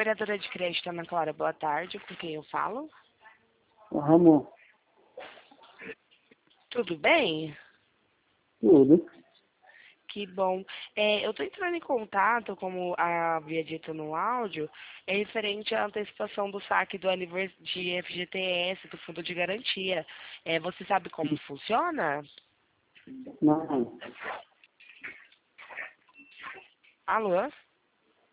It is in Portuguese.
operadora de crédito, Ana Clara, boa tarde, com quem eu falo? O Ramon. Tudo bem? Tudo. Que bom. Eu estou entrando em contato, como havia dito no áudio, referente à antecipação do saque do de FGTS, do Fundo de Garantia. Você sabe como funciona? Não. Alô?